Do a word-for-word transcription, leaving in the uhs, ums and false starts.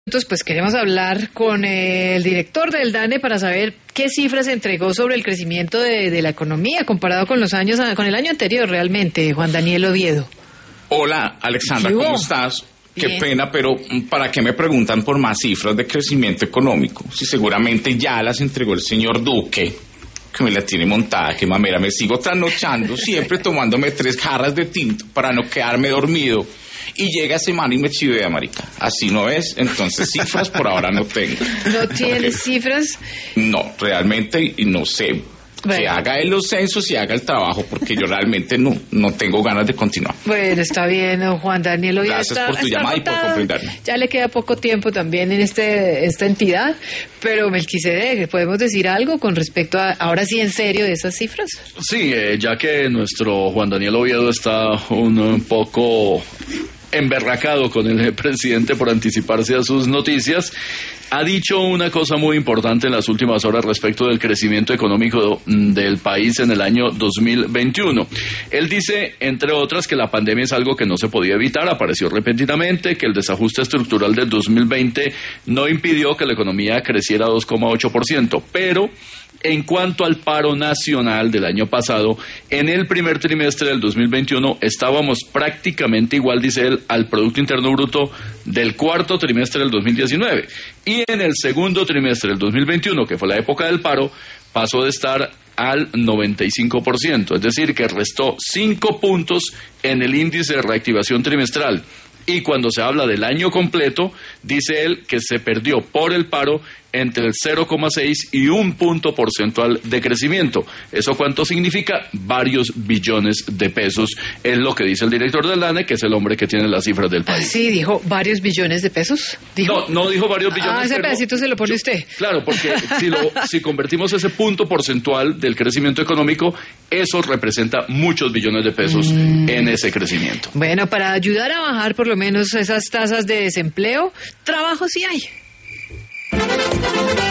Entonces, pues queremos hablar con el director del DANE para saber qué cifras entregó sobre el crecimiento de, de la economía comparado con los años, con el año anterior realmente, Juan Daniel Oviedo. Hola, Alexandra, ¿cómo estás? Bien. Qué pena, pero ¿para qué me preguntan por más cifras de crecimiento económico? Si seguramente ya las entregó el señor Duque, que me la tiene montada, que mamera, me sigo trasnochando, siempre tomándome tres jarras de tinto para no quedarme dormido. Y llega semana y me chivea, marica. Así no es, entonces cifras por ahora no tengo. ¿No tienes cifras? No, realmente, y no sé. Bueno. Que haga él los censos y haga el trabajo, porque yo realmente no, no tengo ganas de continuar. Bueno, está bien, Juan Daniel. Hoy Gracias está, por tu llamada y por comprenderme. Ya le queda poco tiempo también en este esta entidad, pero Melquisedec, ¿podemos decir algo con respecto a, ahora sí en serio, de esas cifras? Sí, eh, ya que nuestro Juan Daniel Oviedo está un, un poco emberracado con el presidente por anticiparse a sus noticias, ha dicho una cosa muy importante en las últimas horas respecto del crecimiento económico del país en el año dos mil veintiuno. Él dice, entre otras, que la pandemia es algo que no se podía evitar, apareció repentinamente, que el desajuste estructural del dos mil veinte no impidió que la economía creciera dos coma ocho por ciento, pero en cuanto al paro nacional del año pasado, en el primer trimestre del dos mil veintiuno estábamos prácticamente igual, dice él, al Producto Interno Bruto del cuarto trimestre del dos mil diecinueve. Y en el segundo trimestre del dos mil veintiuno, que fue la época del paro, pasó de estar al noventa y cinco por ciento, es decir, que restó cinco puntos en el índice de reactivación trimestral. Y cuando se habla del año completo, dice él que se perdió por el paro entre el cero coma seis y un punto porcentual de crecimiento. ¿Eso cuánto significa? Varios billones de pesos, es lo que dice el director del DANE, que es el hombre que tiene las cifras del país. Sí, dijo varios billones de pesos. ¿Dijo? No, no dijo varios billones. Ah, ese pero pedacito se lo pone yo, usted. Claro, porque si, lo, si convertimos ese punto porcentual del crecimiento económico, eso representa muchos billones de pesos mm. en ese crecimiento. Bueno, para ayudar a bajar por lo menos esas tasas de desempleo, trabajo sí hay.